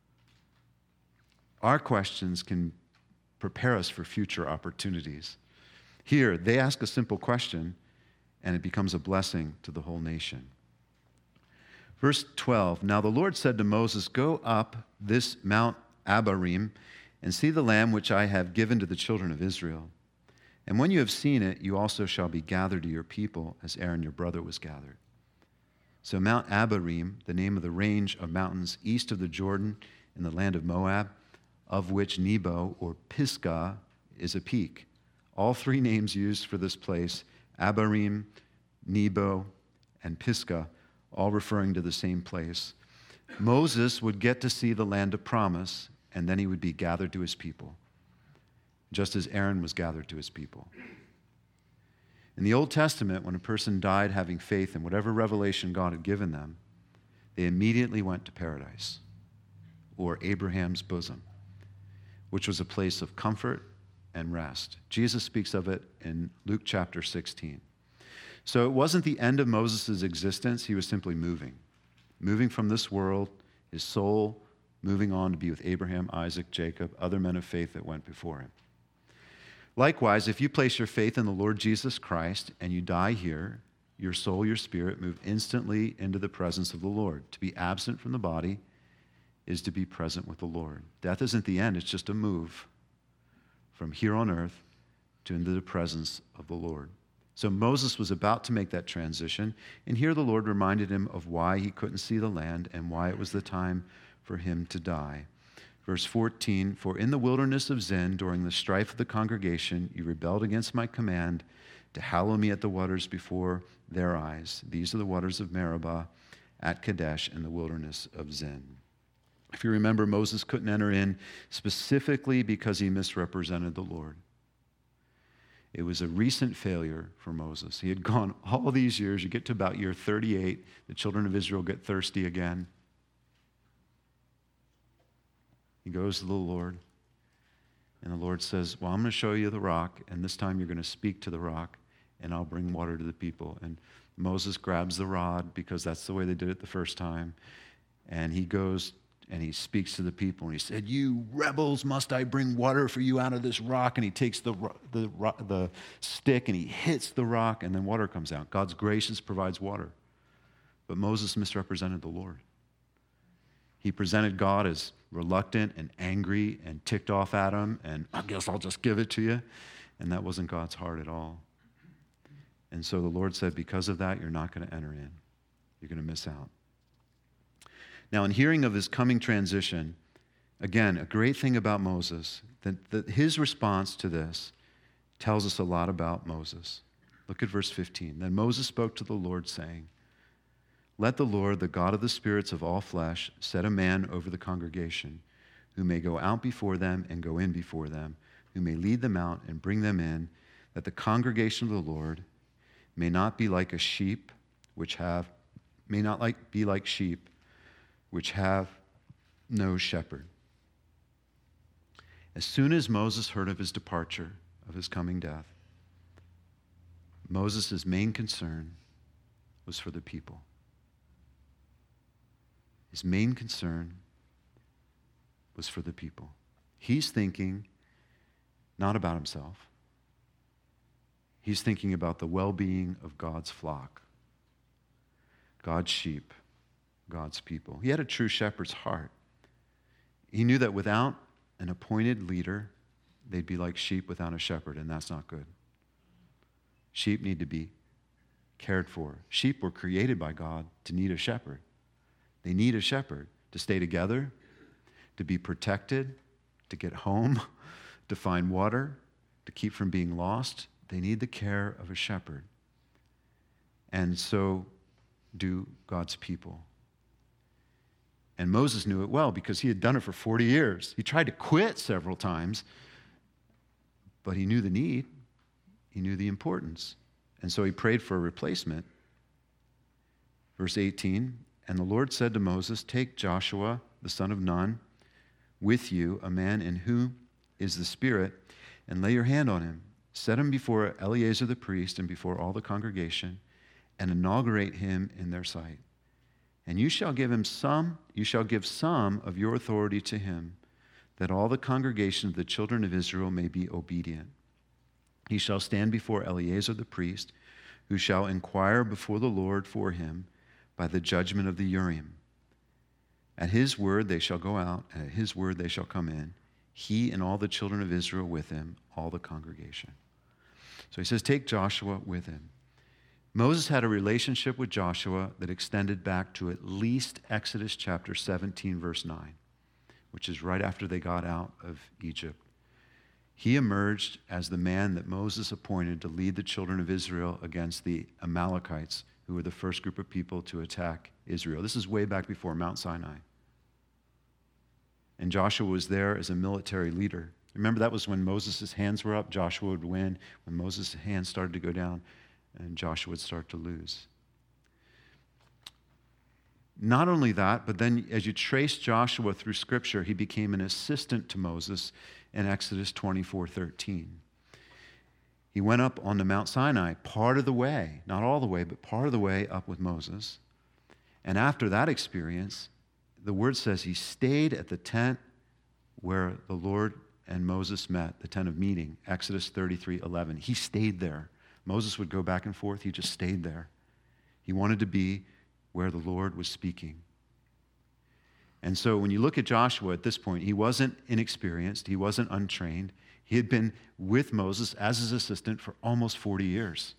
Our questions can prepare us for future opportunities. Here, they ask a simple question, and it becomes a blessing to the whole nation. Verse twelve, now the Lord said to Moses, go up this Mount Abarim and see the land which I have given to the children of Israel. And when you have seen it, you also shall be gathered to your people as Aaron your brother was gathered. So Mount Abarim, the name of the range of mountains east of the Jordan in the land of Moab, of which Nebo or Pisgah is a peak. All three names used for this place, Abarim, Nebo, and Pisgah, all referring to the same place. Moses would get to see the land of promise, and then he would be gathered to his people, just as Aaron was gathered to his people. In the Old Testament, when a person died having faith in whatever revelation God had given them, they immediately went to paradise, or Abraham's bosom, which was a place of comfort and rest. Jesus speaks of it in Luke chapter sixteen. So it wasn't the end of Moses' existence. He was simply moving, moving from this world, his soul moving on to be with Abraham, Isaac, Jacob, other men of faith that went before him. Likewise, if you place your faith in the Lord Jesus Christ and you die here, your soul, your spirit move instantly into the presence of the Lord. To be absent from the body is to be present with the Lord. Death isn't the end, it's just a move from here on earth to into the presence of the Lord. So Moses was about to make that transition, and here the Lord reminded him of why he couldn't see the land and why it was the time for him to die. Verse fourteen, for in the wilderness of Zin, during the strife of the congregation, you rebelled against my command to hallow me at the waters before their eyes. These are the waters of Meribah at Kadesh in the wilderness of Zin. If you remember, Moses couldn't enter in specifically because he misrepresented the Lord. It was a recent failure for Moses. He had gone all these years. You get to about year thirty-eight, the children of Israel get thirsty again. He goes to the Lord, and the Lord says, well, I'm going to show you the rock, and this time you're going to speak to the rock, and I'll bring water to the people. And Moses grabs the rod, because that's the way they did it the first time, and he goes and he speaks to the people, and he said, you rebels, must I bring water for you out of this rock? And he takes the, the, the stick and he hits the rock, and then water comes out. God's gracious provides water. But Moses misrepresented the Lord. He presented God as reluctant and angry and ticked off at him, and I guess I'll just give it to you. And that wasn't God's heart at all. And so the Lord said, because of that, you're not going to enter in. You're going to miss out. Now, in hearing of his coming transition, again, a great thing about Moses, that, that his response to this tells us a lot about Moses. Look at verse fifteen. Then Moses spoke to the Lord, saying, let the Lord, the God of the spirits of all flesh, set a man over the congregation, who may go out before them and go in before them, who may lead them out and bring them in, that the congregation of the Lord may not be like a sheep which have, may not like be like sheep which have no shepherd. As soon as Moses heard of his departure, of his coming death, Moses' main concern was for the people. His main concern was for the people. He's thinking not about himself. He's thinking about the well-being of God's flock, God's sheep, God's people. He had a true shepherd's heart. He knew that without an appointed leader, they'd be like sheep without a shepherd, and that's not good. Sheep need to be cared for. Sheep were created by God to need a shepherd. They need a shepherd to stay together, to be protected, to get home, to find water, to keep from being lost. They need the care of a shepherd. And so do God's people. And Moses knew it well because he had done it for forty years. He tried to quit several times, but he knew the need. He knew the importance. And so he prayed for a replacement. Verse eighteen, and the Lord said to Moses, take Joshua, the son of Nun, with you, a man in whom is the Spirit, and lay your hand on him. Set him before Eleazar the priest and before all the congregation, and inaugurate him in their sight. And you shall give him some, you shall give some of your authority to him, that all the congregation of the children of Israel may be obedient. He shall stand before Eleazar the priest, who shall inquire before the Lord for him by the judgment of the Urim. At his word they shall go out, and at his word they shall come in, he and all the children of Israel with him, all the congregation. So he says, take Joshua with him. Moses had a relationship with Joshua that extended back to at least Exodus chapter seventeen, verse nine, which is right after they got out of Egypt. He emerged as the man that Moses appointed to lead the children of Israel against the Amalekites, who were the first group of people to attack Israel. This is way back before Mount Sinai. And Joshua was there as a military leader. Remember, that was when Moses' hands were up, Joshua would win. When Moses' hands started to go down, and Joshua would start to lose. Not only that, but then as you trace Joshua through Scripture, he became an assistant to Moses in Exodus twenty-four thirteen. He went up onto Mount Sinai part of the way, not all the way, but part of the way up with Moses. And after that experience, the word says he stayed at the tent where the Lord and Moses met, the tent of meeting, Exodus thirty-three eleven. He stayed there. Moses would go back and forth. He just stayed there. He wanted to be where the Lord was speaking. And so when you look at Joshua at this point, he wasn't inexperienced. He wasn't untrained. He had been with Moses as his assistant for almost forty years.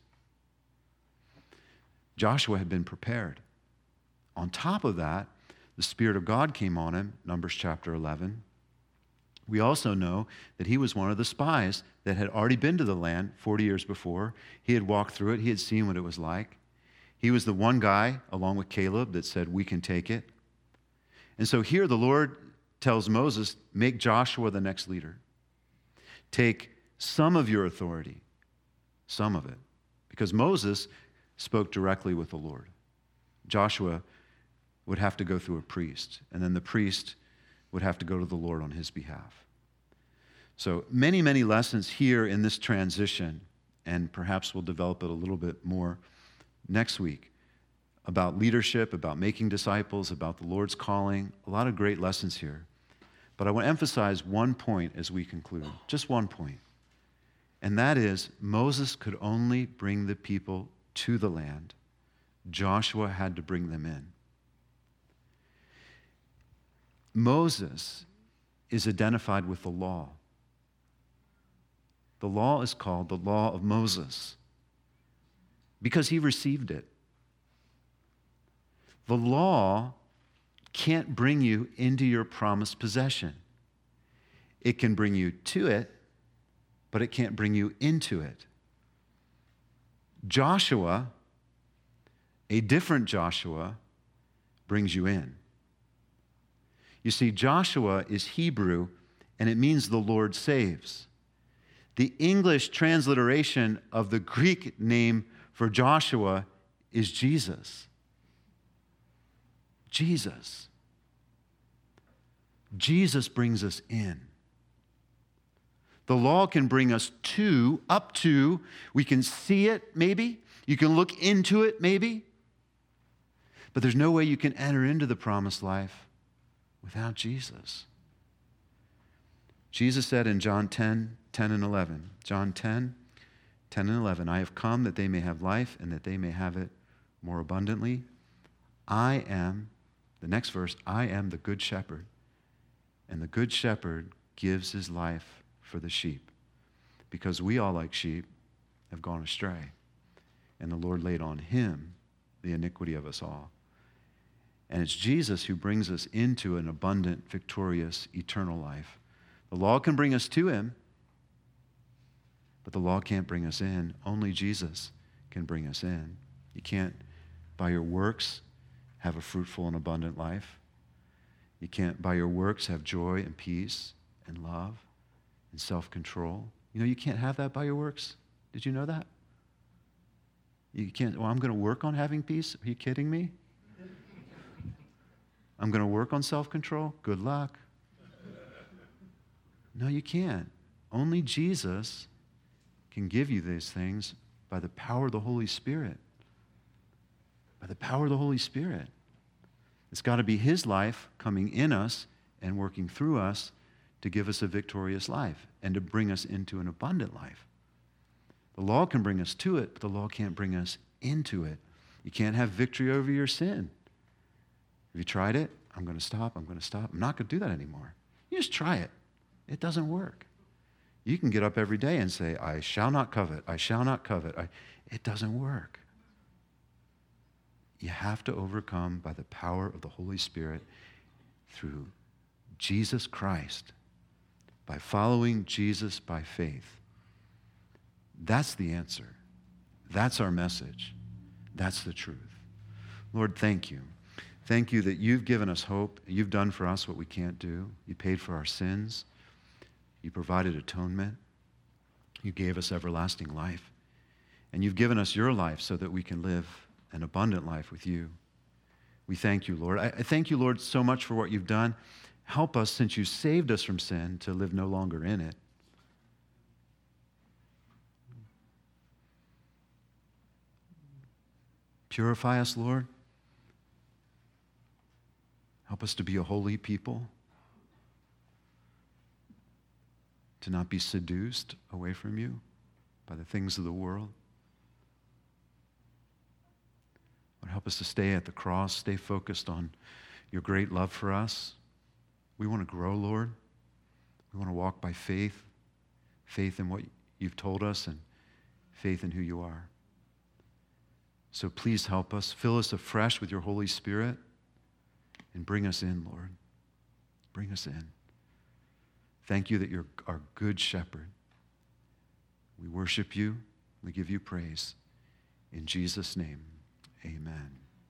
Joshua had been prepared. On top of that, the Spirit of God came on him, Numbers chapter eleven. We also know that he was one of the spies that had already been to the land forty years before. He had walked through it. He had seen what it was like. He was the one guy, along with Caleb, that said, we can take it. And so here the Lord tells Moses, make Joshua the next leader. Take some of your authority, some of it, because Moses spoke directly with the Lord. Joshua would have to go through a priest, and then the priest would have to go to the Lord on his behalf. So many, many lessons here in this transition, and perhaps we'll develop it a little bit more next week about leadership, about making disciples, about the Lord's calling. A lot of great lessons here. But I want to emphasize one point as we conclude, just one point. And that is, Moses could only bring the people to the land. Joshua had to bring them in. Moses is identified with the law. The law is called the law of Moses because he received it. The law can't bring you into your promised possession. It can bring you to it, but it can't bring you into it. Joshua, a different Joshua, brings you in. You see, Joshua is Hebrew, and it means the Lord saves. The English transliteration of the Greek name for Joshua is Jesus. Jesus. Jesus brings us in. The law can bring us to, up to, we can see it maybe, you can look into it maybe, but there's no way you can enter into the promised life without Jesus. Jesus said in John ten, ten and eleven, John ten, ten and eleven, I have come that they may have life and that they may have it more abundantly. I am, the next verse, I am the good shepherd, and the good shepherd gives his life for the sheep, because we all, like sheep, have gone astray, and the Lord laid on him the iniquity of us all. And it's Jesus who brings us into an abundant, victorious, eternal life. The law can bring us to him, but the law can't bring us in. Only Jesus can bring us in. You can't, by your works, have a fruitful and abundant life. You can't, by your works, have joy and peace and love and self-control. You know, you can't have that by your works. Did you know that? You can't, well, I'm going to work on having peace. Are you kidding me? I'm going to work on self-control. Good luck. No, you can't. Only Jesus can give you these things by the power of the Holy Spirit. By the power of the Holy Spirit. It's got to be his life coming in us and working through us to give us a victorious life and to bring us into an abundant life. The law can bring us to it, but the law can't bring us into it. You can't have victory over your sin. Have you tried it? I'm going to stop. I'm going to stop. I'm not going to do that anymore. You just try it. It doesn't work. You can get up every day and say, I shall not covet. I shall not covet. I... It doesn't work. You have to overcome by the power of the Holy Spirit through Jesus Christ, by following Jesus by faith. That's the answer. That's our message. That's the truth. Lord, thank you. Thank you that you've given us hope. You've done for us what we can't do. You paid for our sins. You provided atonement. You gave us everlasting life. And you've given us your life so that we can live an abundant life with you. We thank you, Lord. I, I thank you, Lord, so much for what you've done. Help us, since you saved us from sin, to live no longer in it. Purify us, Lord. Help us to be a holy people, to not be seduced away from you by the things of the world. Lord, help us to stay at the cross, stay focused on your great love for us. We want to grow, Lord. We want to walk by faith, faith in what you've told us and faith in who you are. So please help us. Fill us afresh with your Holy Spirit and bring us in, Lord. Bring us in. Thank you that you're our good shepherd. We worship you. We give you praise. In Jesus' name, amen.